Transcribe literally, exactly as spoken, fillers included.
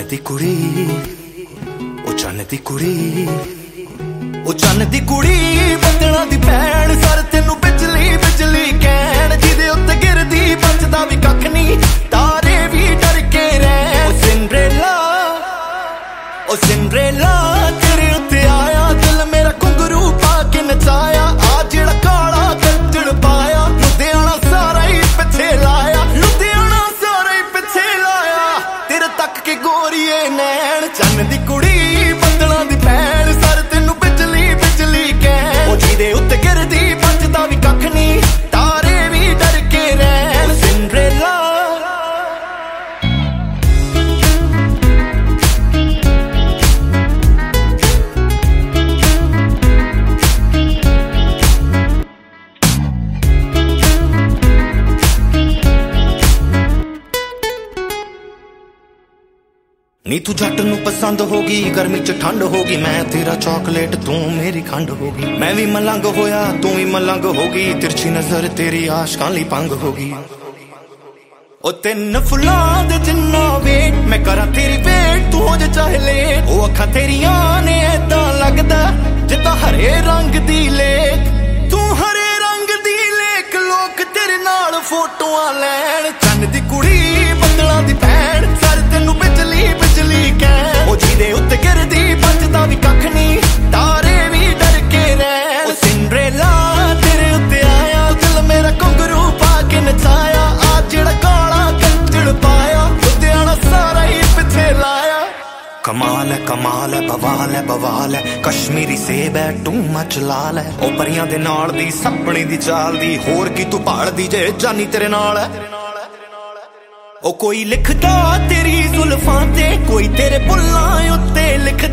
दी कुड़ी ओ चन्न दी कुड़ी ओ चन्न दी कुड़ी बदना दी भैन सर तेनू बिजली बिजली कहण जिदे उत्ते गिरदी बचदा भी कख नहीं तारे भी डर के रहन ओ सिंड्रेला ओ सिंड्रेला तेरे उत्ते आया दिल मेरा घुंघरू पा के नचाया आ जेड़ा काला गज्जड़ पाया लुधियाना सारा ही पिछे लाया लुधियाना सारा ही पिछे लाया तेरे तक के गोरीए नैन चन्न दी कुड़ी बदना दी भैन सर तेनू बिजली बिजली कहण ओ जिदे उत्ते गिरदी बचदा भी कख नहीं तारे भी डर के रहन सिंड्रेला नी तू जट नू पसंद होगी गर्मी च ठंड होगी मैं तेरा चॉकलेट तू मेरी खंड होगी मैं भी मलंग होया तू भी मलंग होगी तिरछी नजर तेरी आशकां लई भंग होगी ओ तिन फुलां दे जिन्ना वेट मैं करा तेरी वेट तू हो जा चाहे लेट ओ अखां तेरियां ने ऐदां लगदा जिद्दां हरे रंग दी लेक तू हरे रंग दी लेक लोक तेरे नाल फोटोआं लैण चन्न दी कुड़ी बदला दी भैन सर तेनू बिजली बिजली कहण ओ जिदे उत्ते गिरदी बचदा भी कख नहीं तारे भी डर के रहन ओ सिंड्रेला तेरे उत्ते आया दिल मेरा घुंघरू पा के नचाया आ जेड़ा काला गज्जड़ पाया लुधियाना सारा ही पिछे लाया कमाल है कमाल है बवाल है बवाल है कश्मीरी सेब है टू मच लाल है ओ परियां दे नाल दी सपने दी चाल दी होर की तू भाल दी जे जानी तेरे नाल है ओ कोई लिखदा तेरी जुल्फां ते कोई तेरे बुल्लां उत्ते लिख